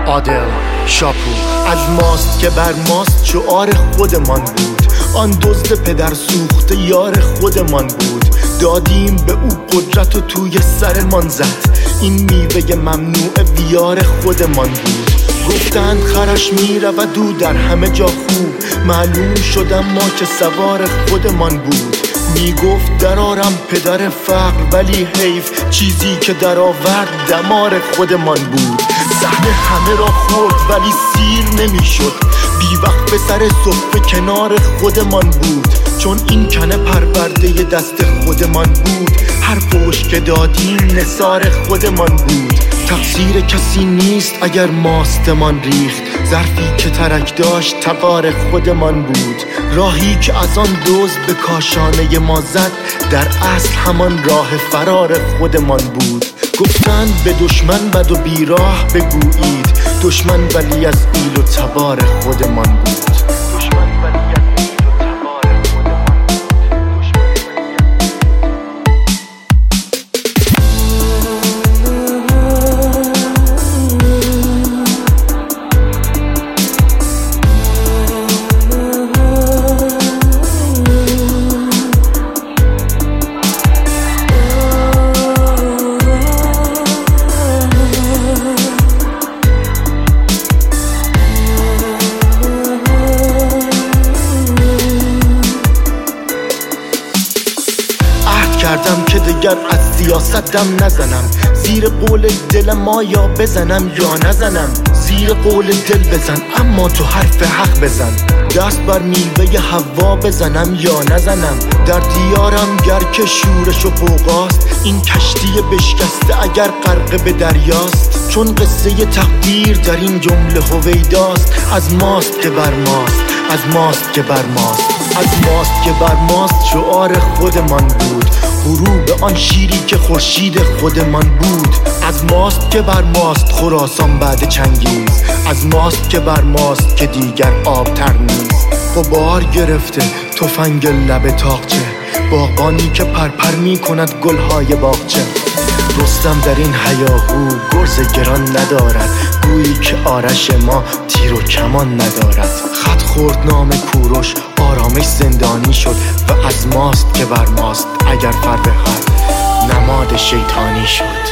عادل شاپور. از ماست که بر ماست شعار خودمان بود، آن دزد پدر سوخته یار خودمان بود. دادیم به او قدرت و توی سرمان زد، این میوه ممنوع ویار خودمان بود. گفتند خرش میرود او در همه جا خوب، معلوم شدم ما که سوار خودمان بود. میگفت درارم پدر فقر ولی حیف، چیزی که در آورد دمار خودمان بود. صحنه همه را خورد ولی سیر نمیشد، بی وقت به سر صفه کنار خودمان بود. چون این کنه پرورده دست خودمان بود، هر فوش که دادیم نثار خودمان بود. تقصیر کسی نیست اگر ماستمان ریخت، ظرفی که ترک داشت تقار خودمان بود. راهی که از آن دزد به کاشانه ما زد، در اصل همان راه فرار خودمان بود. گفتند به دشمن بد و بیراه بگویید، دشمن ولی از ایل و تبار خودمان بود. کردم که دگر از سیاست دم نزنم، زیر قول دل ما یا بزنم یا نزنم. زیر قول دل بزن اما تو حرف حق بزن، دست بر میوه حوا بزنم یا نزنم. در دیارم گر که شورش و غوغاست، این کشتی بشکسته اگر غرق به دریاست. چون قصه تقدیر در این جمله هویداست، از ماست که بر ماست، از ماست که بر ماست، از ماست که بر ماست شعار خودمان بود. غروب آن شیری که خورشید خودمان بود. از ماست که بر ماست خراسان بعد چنگیز، از ماست که بر ماست که دیگر آبتر نیست. غبار گرفته تفنگ لب تاقچه، باغبانی که پرپر می کند گلهای باغچه. رستم در این هیاهو گرز گران ندارد، گویی که آرش ما تیر و کمان ندارد. خط خورد نام کوروش آرامش زندانی شد، و از ماست که بر ماست اگر فربه نماد شیطانی شد.